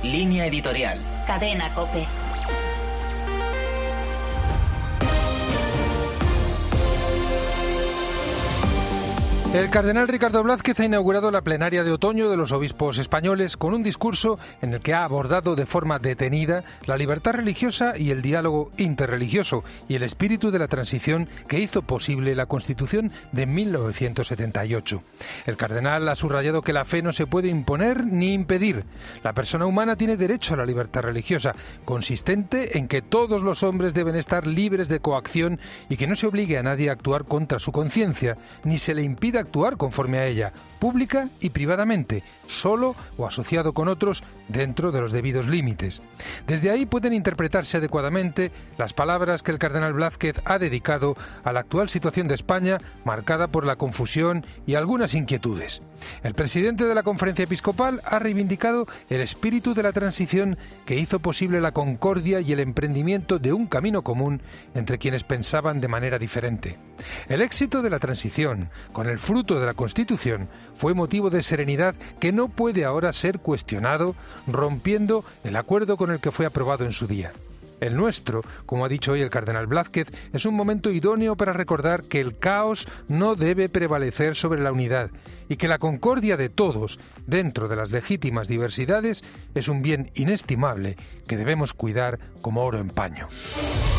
Línea editorial. Cadena COPE. El cardenal Ricardo Blázquez ha inaugurado la plenaria de otoño de los obispos españoles con un discurso en el que ha abordado de forma detenida la libertad religiosa y el diálogo interreligioso y el espíritu de la transición que hizo posible la Constitución de 1978. El cardenal ha subrayado que la fe no se puede imponer ni impedir. La persona humana tiene derecho a la libertad religiosa, consistente en que todos los hombres deben estar libres de coacción y que no se obligue a nadie a actuar contra su conciencia, ni se le impida actuar conforme a ella, pública y privadamente, solo o asociado con otros dentro de los debidos límites. Desde ahí pueden interpretarse adecuadamente las palabras que el cardenal Blázquez ha dedicado a la actual situación de España, marcada por la confusión y algunas inquietudes. El presidente de la Conferencia Episcopal ha reivindicado el espíritu de la transición que hizo posible la concordia y el emprendimiento de un camino común entre quienes pensaban de manera diferente. El éxito de la transición, con el fruto de la Constitución, fue motivo de serenidad que no puede ahora ser cuestionado, rompiendo el acuerdo con el que fue aprobado en su día. El nuestro, como ha dicho hoy el cardenal Blázquez, es un momento idóneo para recordar que el caos no debe prevalecer sobre la unidad y que la concordia de todos, dentro de las legítimas diversidades, es un bien inestimable que debemos cuidar como oro en paño.